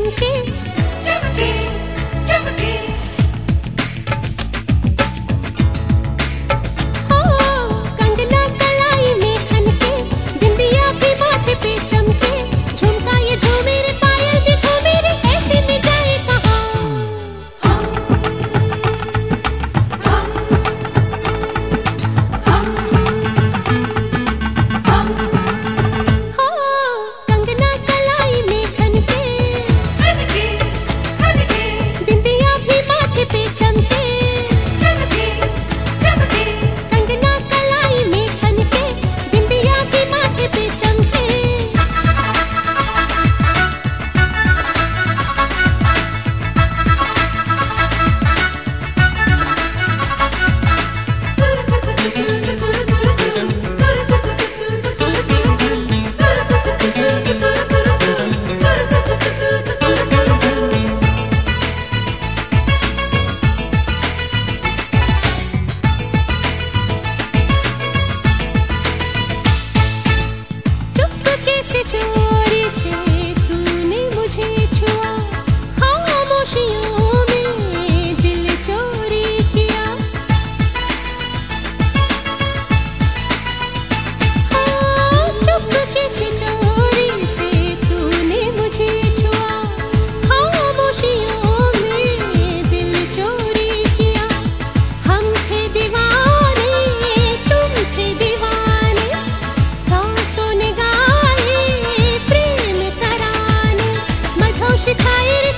चमके चमके चमके। हो कंगना कलाई में खनके, बिंदिया भी माथे पे चमके, झुमका ये झूमे रे पायल भी झूमे रे, ऐसे में जाए कहाँ हो कंगना कलाई में खनके खनके खनके, बिंदिया भी माथे पे चमके चमके चमके, कंगना कलाई में खनके, बिंदिया भी माथे पे चमके। चुपके से चोरी से तूने मुझे छुआ, खामोशियों में दिल चोरी किया। हाँ चुपके से चोरी से तूने मुझे छुआ, खामोशियों में दिल चोरी किया। हम थे दीवाने तुम थे दीवाने, सांसों ने गाए प्रेम तराने, मधोश छाए रे